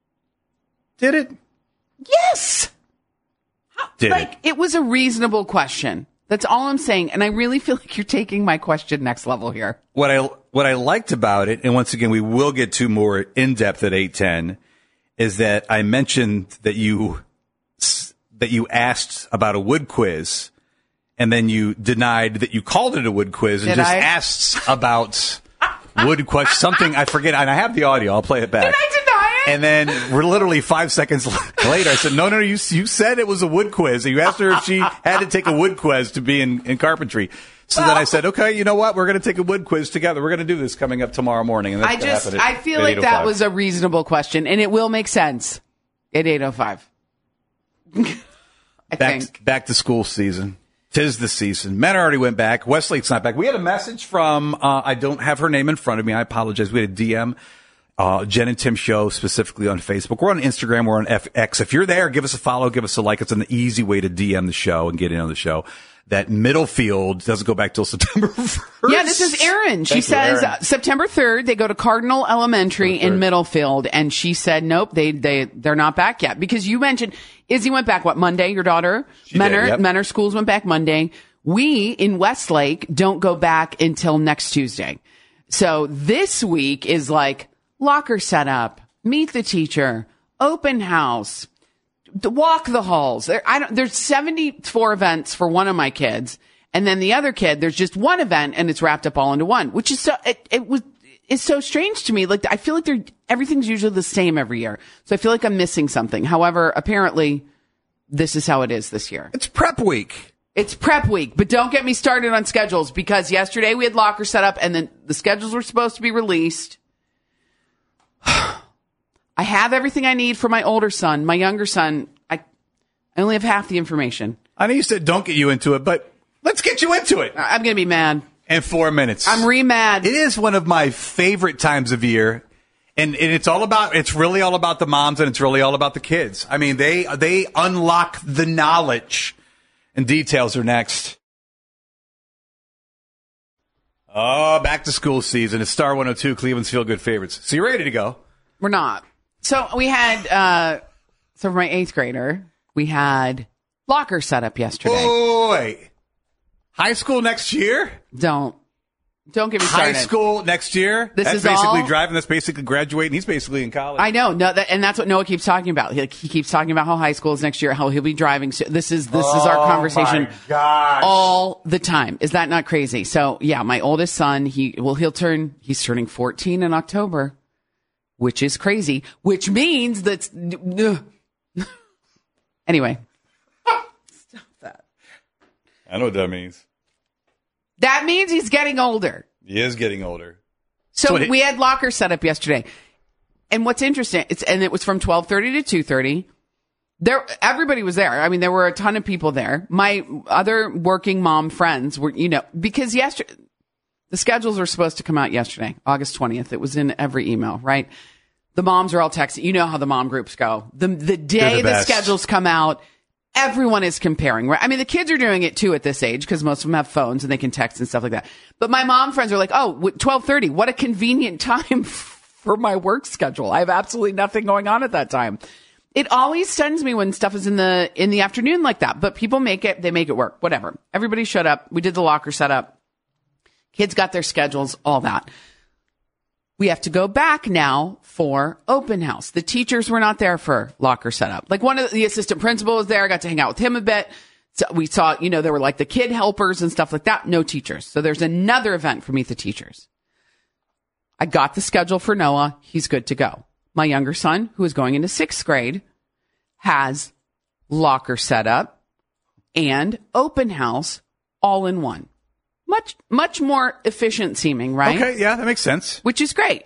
did it? Yes. Did like, it? it was a reasonable question. That's all I'm saying. And I really feel like you're taking my question next level here. What I what I liked about it, and once again, we will get to more in depth at eight ten, is that I mentioned that you that you asked about a wood quiz, and then you denied that you called it a wood quiz, and Did just I? asked about wood question something. I forget, and I have the audio. I'll play it back. Did I deny it? And then we're literally five seconds later, I said, no, no, no, you, you said it was a wood quiz. And you asked her if she had to take a wood quiz to be in, in carpentry. So then I said, okay, you know what? We're going to take a wood quiz together. We're going to do this coming up tomorrow morning. And that's I gonna just, happen at- I feel at like that eight oh five. was a reasonable question, and it will make sense at eight oh five. I back, think. back to school season. Tis the season. Men already went back. Westlake's not back. We had a message from, uh, I don't have her name in front of me. I apologize. We had a D M. Uh, Jen and Tim Show specifically on Facebook. We're on Instagram. We're on F X. If you're there, give us a follow, give us a like. It's an easy way to D M the show and get in on the show. That Middlefield doesn't go back till September first. Yeah, this is Erin. She Thank you, says Erin. uh, September third, they go to Cardinal Elementary in Middlefield. And she said, nope, they, they, they're not back yet. Because you mentioned, Izzy went back, what, Monday, your daughter? She Menor, did, yep. Menor schools went back Monday. We in Westlake don't go back until next Tuesday. So this week is like locker setup, meet the teacher, open house, to walk the halls. There, I don't, there's seventy-four events for one of my kids. And then the other kid, there's just one event and it's wrapped up all into one, which is so, it, it was, it's so strange to me. Like, I feel like they're, everything's usually the same every year. So I feel like I'm missing something. However, apparently this is how it is this year. It's prep week. It's prep week, but don't get me started on schedules because yesterday we had locker set up and then the schedules were supposed to be released. I have everything I need for my older son. My younger son, I, I only have half the information. I know you said don't get you into it, but let's get you into it. I'm going to be mad. In four minutes. I'm re-mad. It is one of my favorite times of year. And, and it's all about, it's really all about the moms and it's really all about the kids. I mean, they, they unlock the knowledge, and details are next. Oh, back to school season. It's Star one oh two, Cleveland's Feel Good Favorites. So you ready to go? We're not. So we had, uh, so for my eighth grader, we had locker set up yesterday. Oh, wait. High school next year? Don't. Don't get me started. High school next year? This that's is basically all- driving. That's basically graduating. He's basically in college. I know, no, that, and that's what Noah keeps talking about. He, like, he keeps talking about how high school is next year, how he'll be driving. So this is this is our conversation Oh, my gosh. all the time. Is that not crazy? So yeah, my oldest son, he well, he'll turn. He's turning fourteen in October, which is crazy. Which means that. Anyway, stop that. I know what that means. That means he's getting older. He is getting older. So, So it- we had lockers set up yesterday. And what's interesting, it's, and it was from twelve thirty to two thirty. There, everybody was there. I mean, there were a ton of people there. My other working mom friends were, you know, because yesterday, the schedules were supposed to come out yesterday, August twentieth. It was in every email, right? The moms are all texting. You know how the mom groups go. The, the day the the, best. schedules come out, everyone is comparing, right? I mean, the kids are doing it too at this age because most of them have phones and they can text and stuff like that. But my mom friends are like, oh, twelve thirty, what a convenient time for my work schedule. I have absolutely nothing going on at that time. It always stuns me when stuff is in the in the afternoon like that. But people make it, they make it work. Whatever. Everybody showed up. We did the locker setup. Kids got their schedules, all that. We have to go back now for open house. The teachers were not there for locker setup. Like one of the, the assistant principal was there. I got to hang out with him a bit. So we saw, you know, there were like the kid helpers and stuff like that. No teachers. So there's another event for Meet the Teachers. I got the schedule for Noah. He's good to go. My younger son, who is going into sixth grade, has locker setup and open house all in one. Much, much more efficient seeming, right? Okay, yeah, that makes sense. Which is great.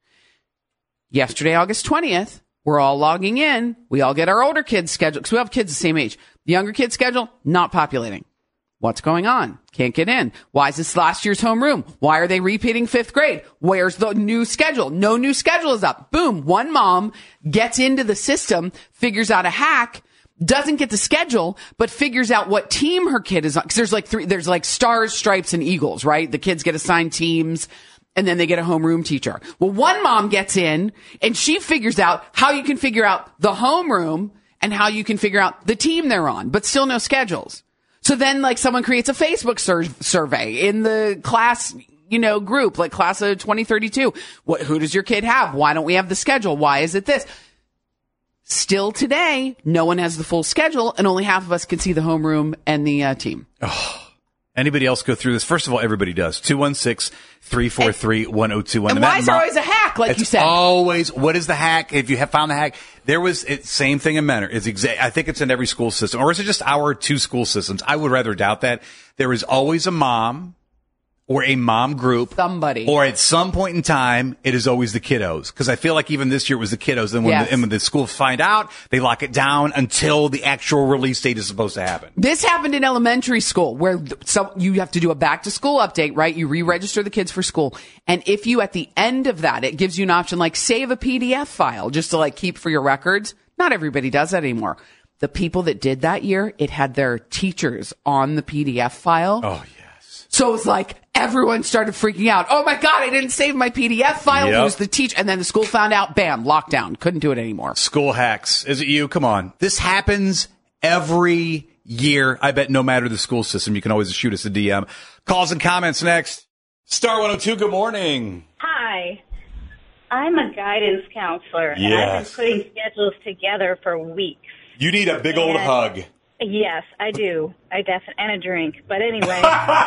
Yesterday, August twentieth, we're all logging in. We all get our older kids' schedule because we have kids the same age. The younger kids' schedule, not populating. What's going on? Can't get in. Why is this last year's homeroom? Why are they repeating fifth grade? Where's the new schedule? No new schedule is up. Boom. One mom gets into the system, figures out a hack, doesn't get the schedule, but figures out what team her kid is on. Cause there's like three, there's like stars, stripes, and eagles, right? The kids get assigned teams and then they get a homeroom teacher. Well, one mom gets in and she figures out how you can figure out the homeroom and how you can figure out the team they're on, but still no schedules. So then like someone creates a Facebook sur- survey in the class, you know, group, like class of twenty thirty-two. What, who does your kid have? Why don't we have the schedule? Why is it this? Still today, no one has the full schedule and only half of us can see the homeroom and the uh, team. Oh, anybody else go through this? First of all, everybody does. two one six, three four three, one oh two one. And why is there always a hack, like it's you said? Always. What is the hack? If you have found the hack, there was it, same thing in Mentor. It's exa- I think it's in every school system. Or is it just our two school systems? I would rather doubt that. There is always a mom or a mom group. Somebody. Or at some point in time, it is always the kiddos. Because I feel like even this year it was the kiddos. And when, Yes. the, and when the schools find out, they lock it down until the actual release date is supposed to happen. This happened in elementary school where th- so you have to do a back to school update, right? You re-register the kids for school. And if you, at the end of that, it gives you an option like save a P D F file just to like keep for your records. Not everybody does that anymore. The people that did that year, it had their teachers on the P D F file. Oh, yes. So it was like everyone started freaking out. Oh my God, I didn't save my P D F file. Yep. It was the teacher. And then the school found out, bam, lockdown. Couldn't do it anymore. School hacks. Is it you? Come on. This happens every year. I bet no matter the school system, you can always shoot us a D M. Calls and comments next. Star one oh two, good morning. Hi. I'm a guidance counselor, and I've Yes. been putting schedules together for weeks. You need a big old And- hug. Yes, I do. I definitely, and a drink. But anyway.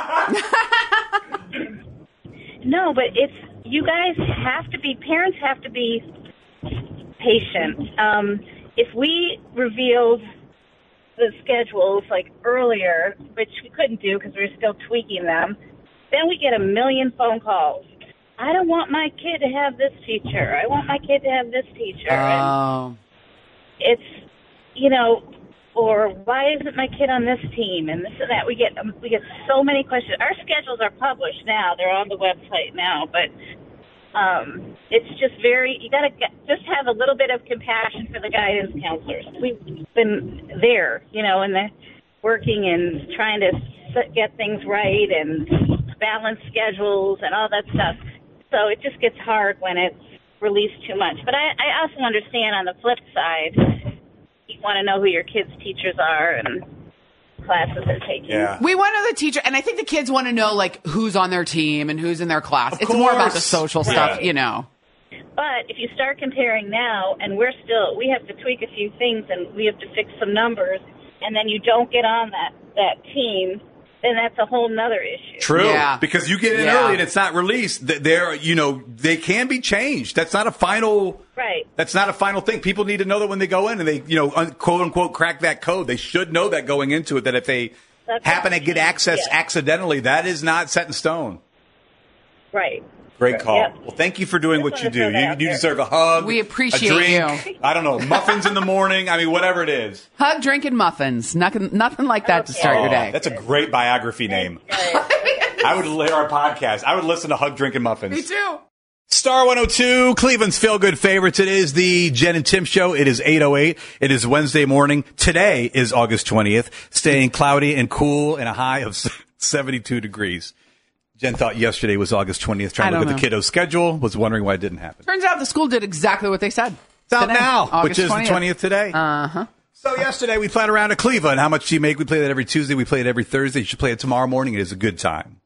No, but it's, you guys have to be, parents have to be patient. Um, if we revealed the schedules like earlier, which we couldn't do because we were still tweaking them, then we get a million phone calls. I don't want my kid to have this teacher. I want my kid to have this teacher. Oh. And it's, you know, or why isn't my kid on this team and this and that? We get um, we get so many questions. Our schedules are published now; they're on the website now. But um, it's just very you got to just have a little bit of compassion for the guidance counselors. We've been there, you know, and the working and trying to get things right and balance schedules and all that stuff. So it just gets hard when it's released too much. But I, I also understand on the flip side. You want to know who your kids' teachers are and classes they're taking. Yeah. We want to know the teacher, and I think the kids want to know like who's on their team and who's in their class. It's more about the social stuff, Yeah. you know. But if you start comparing now, and we're still, we have to tweak a few things and we have to fix some numbers, and then you don't get on that, that team, then that's a whole nother issue. True. Yeah. Because you get in Yeah. early and it's not released. Th- They're, you know, they can be changed. That's not a final. Right. That's not a final thing. People need to know that when they go in and they, you know, un- quote unquote, crack that code. They should know that going into it, that if they That's happen to get access Yeah. accidentally, that is not set in stone. Right. Great call. Yep. Well, thank you for doing what Just you wanna do. throw that You, out you there. deserve a hug. We appreciate a drink, you. I don't know, muffins in the morning. I mean, whatever it is. Hug, drink, and muffins. Nothing, nothing like that to start your Oh, day. That's a great biography name. I would hear our podcast. I would listen to Hug, Drink, and Muffins. Me too. Star one oh two, Cleveland's feel-good favorites. It is the Jen and Tim Show. It is eight oh eight. It is Wednesday morning. Today is August twentieth, staying cloudy and cool and a high of seventy-two degrees. Jen thought yesterday was August twentieth, trying I to look don't at the kiddo's schedule, was wondering why it didn't happen. Turns out the school did exactly what they said. It's out Today, now, August which is twentieth. the twentieth today. Uh-huh. So yesterday we played around at Cleveland. How much do you make? We play that every Tuesday. We play it every Thursday. You should play it tomorrow morning. It is a good time.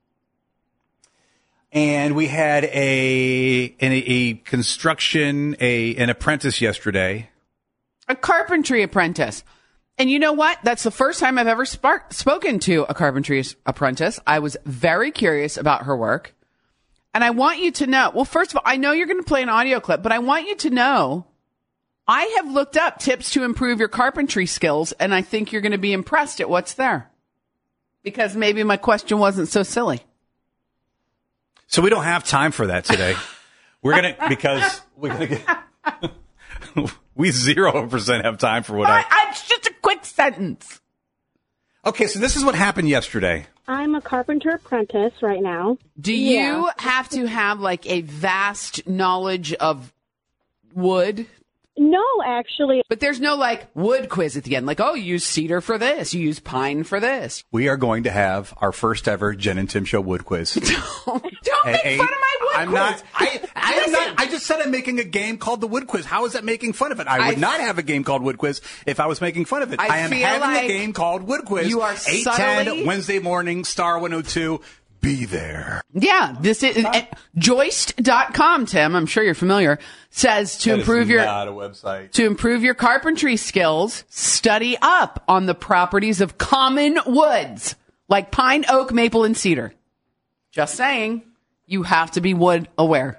And we had a an, a construction, a an apprentice yesterday. A carpentry apprentice. And you know what? That's the first time I've ever spark- spoken to a carpentry apprentice. I was very curious about her work. And I want you to know, well, first of all, I know you're going to play an audio clip, but I want you to know I have looked up tips to improve your carpentry skills, and I think you're going to be impressed at what's there. Because maybe my question wasn't so silly. So we don't have time for that today. We're going to, because we're going to get, we zero percent have time for what I, I, it's just a quick sentence. Okay, so this is what happened yesterday. I'm a carpenter apprentice right now. Do you Yeah. have to have like a vast knowledge of wood? No, actually. But there's no like wood quiz at the end. Like, oh, you use cedar for this. You use pine for this. We are going to have our first ever Jen and Tim Show wood quiz. Don't make eight. fun of my wood I'm quiz. not. I, I am Listen. not. I just said I'm making a game called the Wood Quiz. How is that making fun of it? I would I- not have a game called Wood Quiz if I was making fun of it. I I, am feel having like a game called Wood Quiz. you are eight subtly- ten Wednesday morning, Star one oh two. Be there. Yeah, this is uh, joist dot com, Tim. I'm sure you're familiar. Says to That is improve your not a website. to improve your carpentry skills, study up on the properties of common woods like pine, oak, maple, and cedar. Just saying, you have to be wood aware.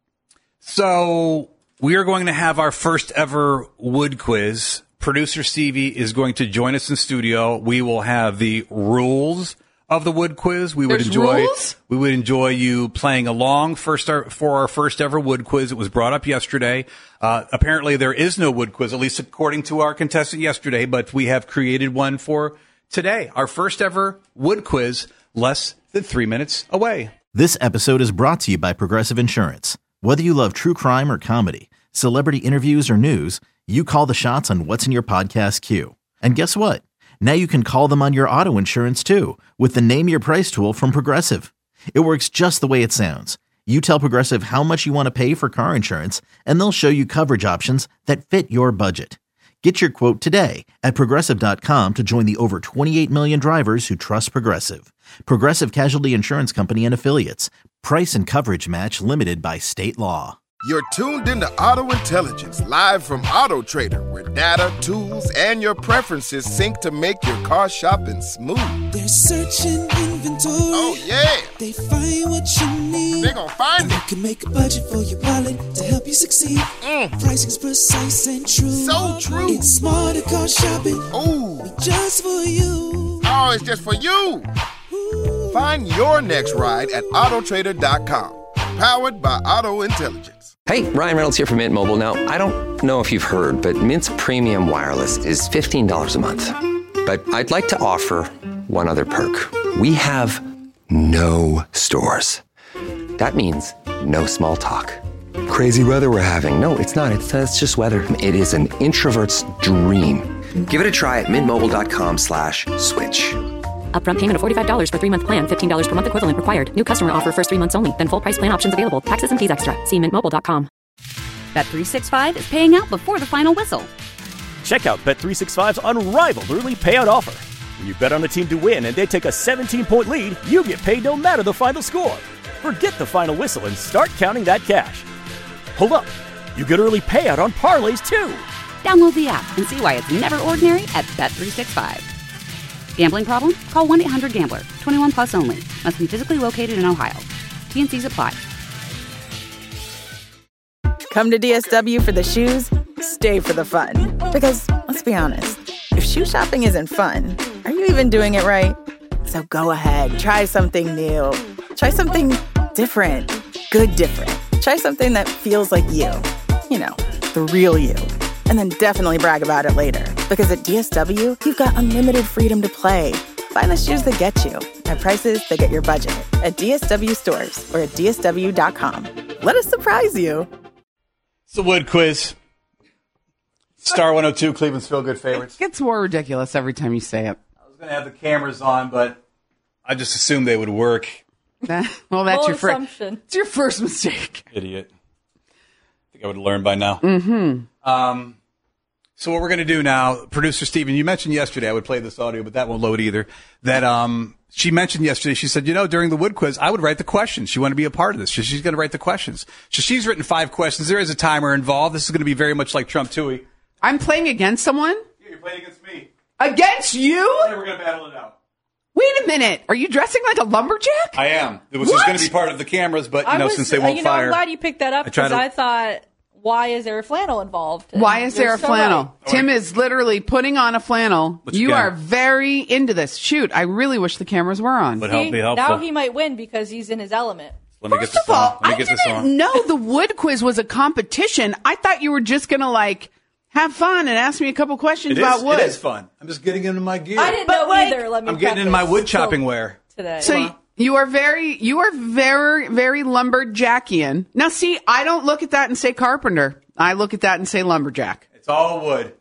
So we are going to have our first ever wood quiz. Producer Stevie is going to join us in studio. We will have the rules of the wood quiz. We would There's enjoy rules? we would enjoy you playing along first our, for our first ever wood quiz. It was brought up yesterday. Uh, apparently there is no wood quiz, at least according to our contestant yesterday, but we have created one for today. Our first ever wood quiz, less than three minutes away. This episode is brought to you by Progressive Insurance. Whether you love true crime or comedy, celebrity interviews or news, you call the shots on what's in your podcast queue. And guess what? Now you can call them on your auto insurance too with the Name Your Price tool from Progressive. It works just the way it sounds. You tell Progressive how much you want to pay for car insurance, and they'll show you coverage options that fit your budget. Get your quote today at Progressive dot com to join the over twenty-eight million drivers who trust Progressive. Progressive Casualty Insurance Company and Affiliates. Price and coverage match limited by state law. You're tuned into Auto Intelligence, live from Auto Trader, where data, tools, and your preferences sync to make your car shopping smooth. They're searching inventory. Oh, yeah. They find what you need. They gon' find and it. You can make a budget for your wallet to help you succeed. Mm. Pricing's precise and true. So true. It's smarter car shopping. Ooh. Just for you. Oh, it's just for you. Ooh. Find your next ride at Auto Trader dot com. Powered by Auto Intelligence. Hey, Ryan Reynolds here from Mint Mobile. Now, I don't know if you've heard, but Mint's premium wireless is fifteen dollars a month. But I'd like to offer one other perk. We have no stores. That means no small talk. Crazy weather we're having. No, it's not. It's, uh, it's just weather. It is an introvert's dream. Give it a try at mintmobile.com slash switch. Upfront payment of forty-five dollars for three-month plan, fifteen dollars per month equivalent required. New customer offer first three months only. Then full price plan options available. Taxes and fees extra. See mint mobile dot com. Bet three sixty-five is paying out before the final whistle. Check out Bet three sixty-five's unrivaled early payout offer. When you bet on a team to win and they take a seventeen-point lead, you get paid no matter the final score. Forget the final whistle and start counting that cash. Hold up. You get early payout on parlays, too. Download the app and see why it's never ordinary at Bet three sixty-five. Gambling problem? Call one eight hundred gambler. twenty-one plus only. Must be physically located in Ohio. T N Cs apply. Come to D S W for the shoes, stay for the fun. Because, let's be honest, if shoe shopping isn't fun, are you even doing it right? So go ahead, try something new. Try something different. good different. Try something that feels like you. You know, the real you. And then definitely brag about it later. Because at D S W, you've got unlimited freedom to play. Find the shoes that get you at prices that get your budget at D S W stores or at D S W dot com. Let us surprise you. It's the Wood Quiz. Star one oh two, Cleveland's Feel Good favorites. It gets more ridiculous every time you say it. I was going to have the cameras on, but I just assumed they would work. well, that's Bold your first. assumption. It's your first mistake. Idiot. I think I would have learned by now. Mm-hmm. Um, so what we're going to do now, producer Steven, you mentioned yesterday, I would play this audio, but that won't load either, that um, she mentioned yesterday, she said, you know, during the Wood Quiz, I would write the questions. She wanted to be a part of this. So she's going to write the questions. So she's written five questions. There is a timer involved. This is going to be very much like Trump Toohey. I'm playing against someone? Yeah, you're playing against me. Against you? Yeah, we're going to battle it out. Wait a minute. Are you dressing like a lumberjack? I am. It was just going to be part of the cameras, but, you I know, was, since they won't you know, fire. I'm glad you picked that up I try because to- I thought, why is there a flannel involved? And Why is there you're a so flannel? right. Tim is literally putting on a flannel. What you You got? are very into this. Shoot, I really wish the cameras were on. But help See, be helpful. now he might win because he's in his element. Let me First get of this all, on. Let me I get this didn't on. know the Wood Quiz was a competition. I thought you were just going to, like, have fun and ask me a couple questions It about is, wood. it is fun. I'm just getting into my gear. I didn't But, know like, either. Let me I'm getting into my preface. wood chopping So, wear. today. So y- you are very, you are very, very lumberjackian. Now, see, I don't look at that and say carpenter. I look at that and say lumberjack. It's all wood.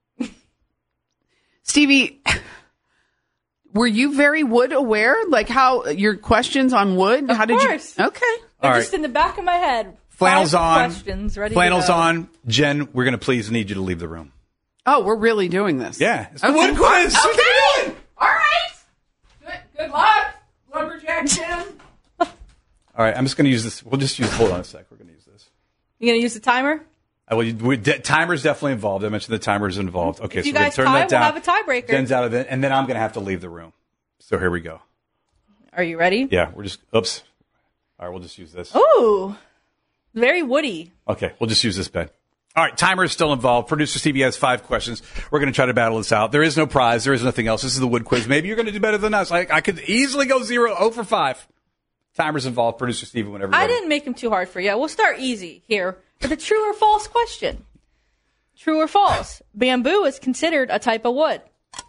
Stevie, were you very wood aware? Like how your questions on wood? Of how did course. you? Okay. They're All just right. in the back of my head. Flannels Five on. Questions ready Flannels to go. on. Jen, we're going to please need you to leave the room. Oh, we're really doing this. Yeah. It's the Okay. Wood Quiz. Okay. What are you doing? All right. Good, good luck, lumberjack Jim. All right. I'm just going to use this. We'll just use, hold on a sec. We're going to use this. You gonna use the timer? I will, we, de- timer's definitely involved. I mentioned the timer's involved. Okay. If so you we're going guys to turn tie, that down. we'll have a tiebreaker. Jen's out of it. And then I'm going to have to leave the room. So here we go. Are you ready? Yeah. We're just, oops. All right. We'll just use this. Ooh, very woody. Okay, we'll just use this bed. All right, timer is still involved. Producer Stevie has five questions. We're going to try to battle this out. There is no prize. There is nothing else. This is the Wood Quiz. Maybe you're going to do better than us. I, I could easily go zero, zero for five. Timer's involved. Producer Stevie, whenever you're I ready. didn't make them too hard for you. We'll start easy here with a true or false question. True or false? Bamboo is considered a type of wood.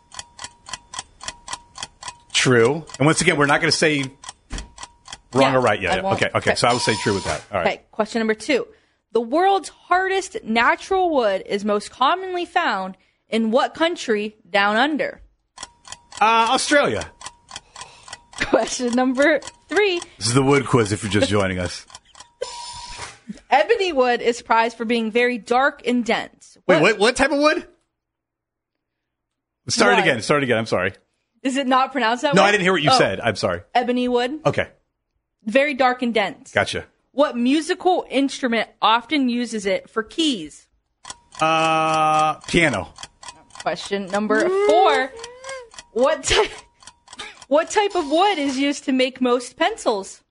True. And once again, we're not going to say wrong Yeah, or right I yet. won't. Okay, okay. So I will say true with that. All right. Okay, question number two. The world's hardest natural wood is most commonly found in what country down under? Uh, Australia. Question number three. This is the Wood Quiz if you're just joining us. Ebony wood is prized for being very dark and dense. Wait, what, what type of wood? Start it What? again. Start it again. I'm sorry. Is it not pronounced that No, way? I didn't hear what you Oh, said. I'm sorry. Ebony wood, Okay. very dark and dense. Gotcha. What musical instrument often uses it for keys? Uh, piano. Question number four. What type, what type of wood is used to make most pencils?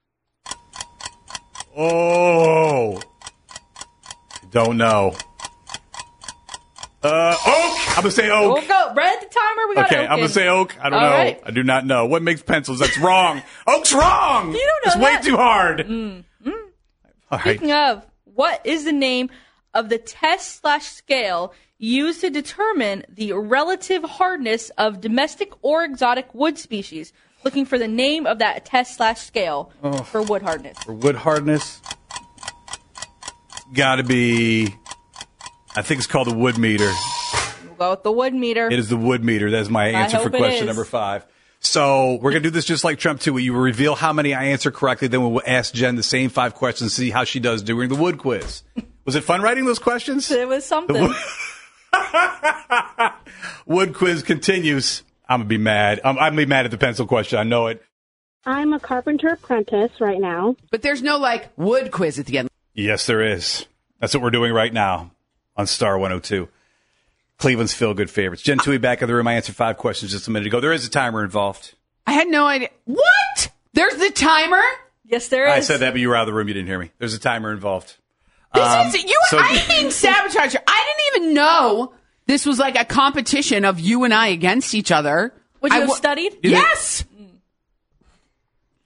Oh, don't know. Uh, oak. I'm gonna say oak. We'll go. Right at the timer, we got Okay, oak I'm gonna in. say oak. I don't All know. right. I do not know. What makes pencils? That's wrong. Oak's wrong. You don't know It's way that. too hard. Mm. All right. Speaking of, what is the name of the test slash scale used to determine the relative hardness of domestic or exotic wood species? Looking for the name of that test slash scale Oh. for wood hardness. For wood hardness, got to be. I think it's called the wood meter. We'll go with the wood meter. It is the wood meter. That's my answer for hope it question is. number five. So we're going to do this just like Trump, too. You will reveal how many I answer correctly. Then we'll ask Jen the same five questions, see how she does during the wood quiz. Was it fun writing those questions? It was something. The wood, wood quiz continues. I'm going to be mad. I'm, I'm going to be mad at the pencil question. I know it. I'm a carpenter apprentice right now. But there's no like wood quiz at the end. Yes, there is. That's what we're doing right now on Star one oh two. Cleveland's Feel Good favorites. Jen Toohey back in the room. I answered five questions just a minute ago. There is a timer involved. I had no idea. What? There's the timer? Yes, there is. I said that, but you were out of the room. You didn't hear me. There's a timer involved. This Um, is you. so- I'm being sabotaged. I didn't even know this was like a competition of you and I against each other. Would you I have w- studied? Yes.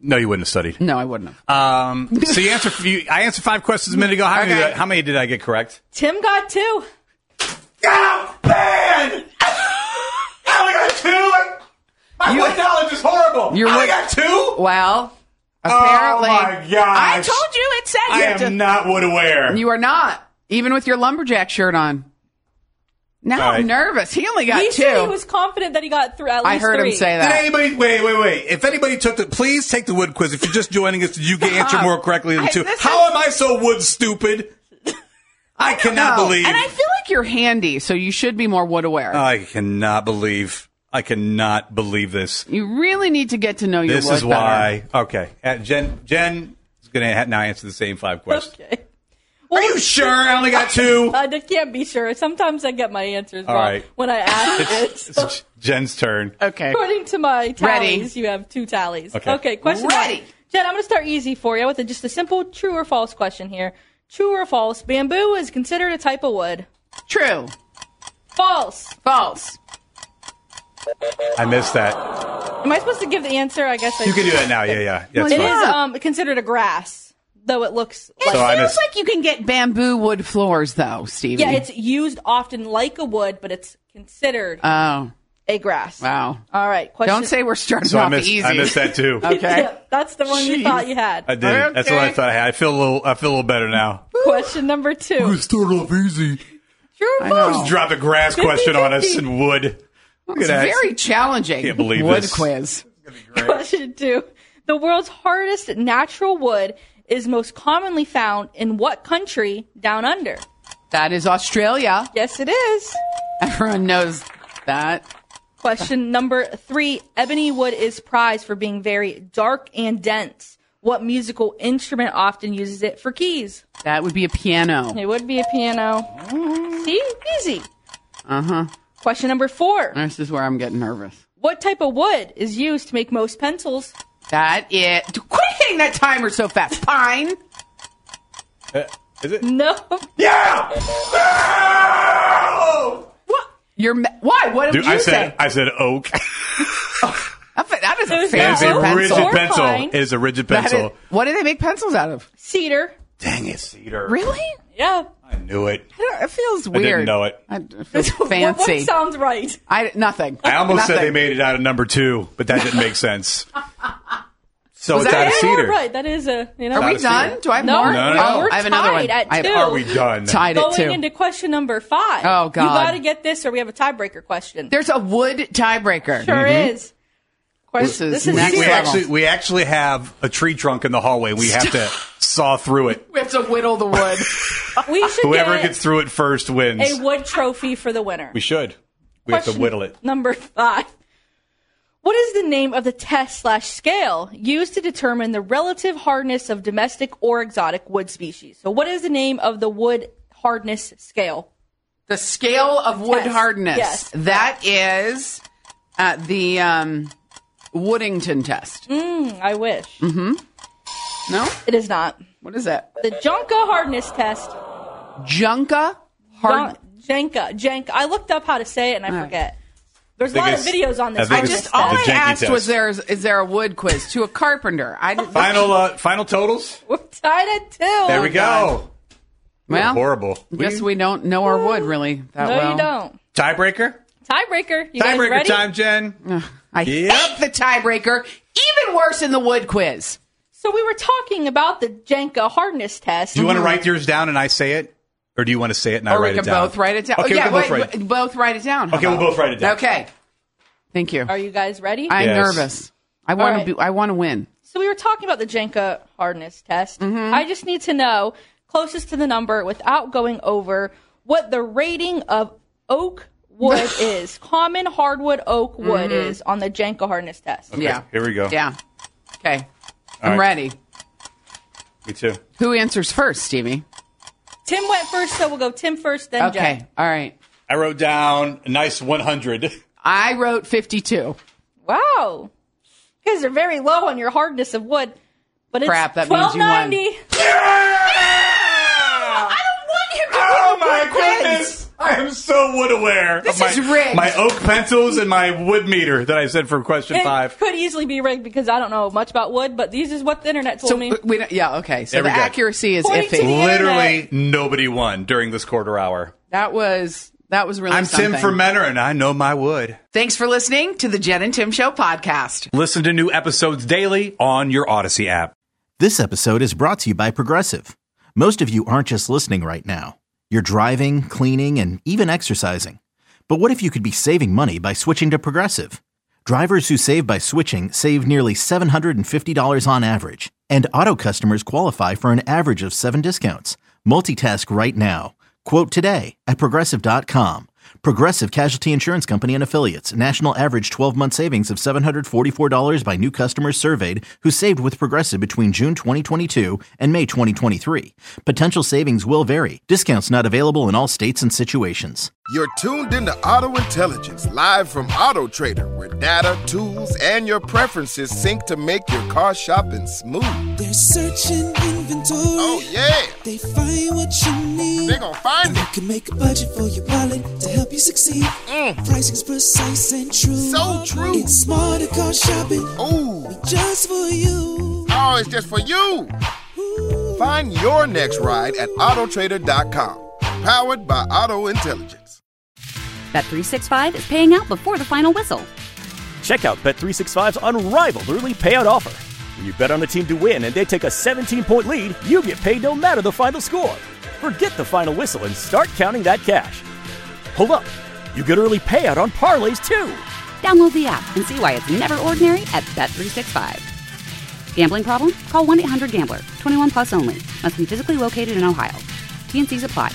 No, you wouldn't have studied. No, I wouldn't have. Um, so you answered. You, I answered five questions a minute ago. How, Okay. many, did I, how many did I get correct? Tim got two. Oh, man! I only got two. My You- wood knowledge is horrible. Your I only wood- got two. Well, apparently. Oh my gosh! I told you it said you I have am to- not wood aware. You are not, even with your lumberjack shirt on. Now All right. I'm nervous. He only got he two. said he was confident that he got through at least I heard three. him say Did that. anybody? Wait, wait, wait. If anybody took the, please take the wood quiz. If you're just joining us, did you get answer more correctly than I- two? this How is- am I so wood stupid? I cannot No. believe. And I feel like you're handy, so you should be more wood aware. I cannot believe. I cannot believe this. you really need to get to know your This wood is why. Okay, Uh, Jen. Jen is going to now answer the same five questions. Okay. Are you sure? I only got two. I can't be sure. Sometimes I get my answers All wrong right. when I ask it. It's, it's Jen's turn. Okay. According to my Ready. tallies, you have two tallies. Okay. question Ready. one. Jen, I'm going to start easy for you with a, just a simple true or false question here. True or false, bamboo is considered a type of wood. True. False. False. I missed that. Am I supposed to give the answer? I guess I You can do that now. Yeah, yeah. That's It fine. is um, considered a grass, though it looks It like... So I feels missed- like you can get bamboo wood floors, though, Stevie. Yeah, it's used often like a wood, but it's considered Oh, a grass. wow. All right. Question. Don't say we're starting So I off missed. easy. I missed that too. Okay. Yeah, that's the one you Jeez. thought you had. I did. That's what I thought I had. I feel a little. I feel a little better now. Question number two. Start off easy. True or I false? know. Drop a grass question on us and wood. Look It's at that. very challenging. Can't believe wood this. quiz. Question two. The world's hardest natural wood is most commonly found in what country down under? That is Australia. Yes, it is. Everyone knows that. Question number three. Ebony wood is prized for being very dark and dense. What musical instrument often uses it for keys? That would be a piano. It would be a piano. See? Easy. Uh huh. Question number four. This is where I'm getting nervous. What type of wood is used to make most pencils? That is. Quit hitting that timer so fast. Pine. Uh, is it? No. Yeah. What? You're ma- why? What did Dude, you I say? said. I said oak. That fa- that is a It was It is fancy a Oak rigid pencil. or pencil. pine. It is a rigid That pencil. is- what do they make pencils out of? Cedar. Dang it, cedar. Really? Yeah. I knew it. I don't- It feels I weird. didn't know it. I, it feels What, fancy. what sounds right? I nothing. I almost said Nothing. they made it out of number two, but that didn't make sense. So Was it's that out of it? Yeah, cedar. right. That is a, you know. Are we Out of done? cedar. Do I have No, more? No, no, no. Oh, we're I have another one. tied at I have two. Are we done? tied at Going two. into question number five. Oh, God. You got to get this or we have a tiebreaker question. There's a wood tiebreaker. Sure is. This is This is next We serious. level. actually we actually have a tree trunk in the hallway. We have to saw through it. We have to whittle the wood. We should Whoever get gets through it first wins. a wood trophy for the winner. We should. We have to Question whittle it. Number five. What is the name of the test slash scale used to determine the relative hardness of domestic or exotic wood species? So what is the name of the wood hardness scale? The scale of wood Test. hardness. Yes. That is uh, the um, Woodington test. Mm, I wish. Mm-hmm. No? It is not. What is that? The Junka hardness test. Junka? Hard. Jun- Jenka. Jenka. I looked up how to say it and I Right. forget. There's a think lot of it's- videos on I this. think I it's just all the I Jenky asked test. was there is, is there a wood quiz to a carpenter? I didn't- Final uh, final totals. We're tied at two. There we go. Well, Horrible. guess we don't know our wood really that No, well. you don't. Tiebreaker. Tiebreaker. You guys Tiebreaker ready? time, Jen. Ugh, I Yep. hate the tiebreaker. Even worse in the wood quiz. So we were talking about the Jenka hardness test. Do you want to write yours down and I say it, or do you want to say it and I Or we write can it down? both write it down. Okay, oh, yeah, we can both wait, write it. w- both write it down. How Okay, we'll about? both write it down. Okay. Thank you. Are you guys ready? I'm Yes. nervous. I want right. to be. I want to win. So we were talking about the Jenka hardness test. Mm-hmm. I just need to know, closest to the number without going over, what the rating of oak wood is. Common hardwood oak wood Mhm. is on the Jenka hardness test. Okay, Yeah. Here we go. Yeah. Okay. All I'm right. ready. Me too. Who answers first, Stevie? Tim went first, so we'll go Tim first, then Okay. Jen. All right. I wrote down a nice one hundred. I wrote fifty-two. Wow. You guys are very low on your hardness of wood. But it's Crap, that means twelve you won. ninety. I don't want him to Oh win the my wood quiz. goodness! I am so wood aware This of my, is rigged. my oak pencils and my wood meter that I said for question It five. could easily be rigged because I don't know much about wood, but these is what the internet told So me. we don't, yeah, okay. So There the we go. accuracy is According to the iffy. Literally nobody won during this quarter hour. That was that was really I'm something. Tim Fermenter, and I know my wood. Thanks for listening to the Jen and Tim Show podcast. Listen to new episodes daily on your Odyssey app. This episode is brought to you by Progressive. Most of you aren't just listening right now. You're driving, cleaning, and even exercising. But what if you could be saving money by switching to Progressive? Drivers who save by switching save nearly seven hundred fifty dollars on average. And auto customers qualify for an average of seven discounts. Multitask right now. Quote today at Progressive dot com. Progressive Casualty Insurance Company and Affiliates. National average twelve-month savings of seven hundred forty-four dollars by new customers surveyed who saved with Progressive between June twenty twenty-two and May twenty twenty-three. Potential savings will vary. Discounts not available in all states and situations. You're tuned into Auto Intelligence, live from Auto Trader, where data, tools, and your preferences sync to make your car shopping smooth. They're searching inventory. Oh, yeah. They find what you need. They gon' find and it. You can make a budget for your wallet to help you succeed. Mm. Pricing's precise and true. So true. It's smarter car shopping. Ooh. Just for you. Oh, it's just for you. Ooh. Find your next ride at Auto Trader dot com. Powered by Auto Intelligence. Bet three sixty-five is paying out before the final whistle. Check out Bet three sixty-five's unrivaled early payout offer. When you bet on a team to win and they take a seventeen-point lead, you get paid no matter the final score. Forget the final whistle and start counting that cash. Hold up. You get early payout on parlays, too. Download the app and see why it's never ordinary at Bet three sixty-five. Gambling problem? Call one eight hundred gambler. twenty-one plus only. Must be physically located in Ohio. T N Cs apply.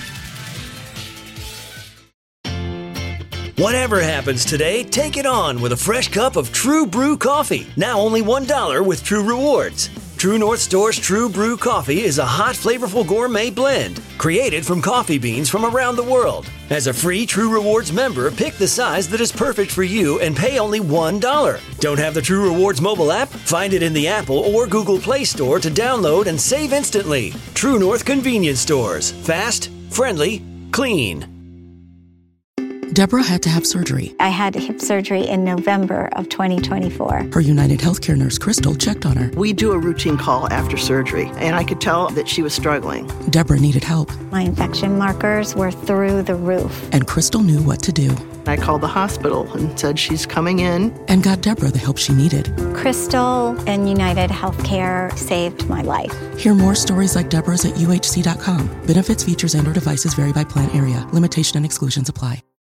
Whatever happens today, take it on with a fresh cup of True Brew coffee. Now only one dollar with True Rewards. True North Store's True Brew coffee is a hot, flavorful gourmet blend created from coffee beans from around the world. As a free True Rewards member, pick the size that is perfect for you and pay only one dollar. Don't have the True Rewards mobile app? Find it in the Apple or Google Play Store to download and save instantly. True North Convenience Stores. Fast, friendly, clean. Deborah had to have surgery. I had hip surgery in November of twenty twenty-four. Her United Healthcare nurse, Crystal, checked on her. We do a routine call after surgery, and I could tell that she was struggling. Deborah needed help. My infection markers were through the roof. And Crystal knew what to do. I called the hospital and said she's coming in. And got Deborah the help she needed. Crystal and United Healthcare saved my life. Hear more stories like Deborah's at U H C dot com. Benefits, features, and or devices vary by plan area. Limitation and exclusions apply.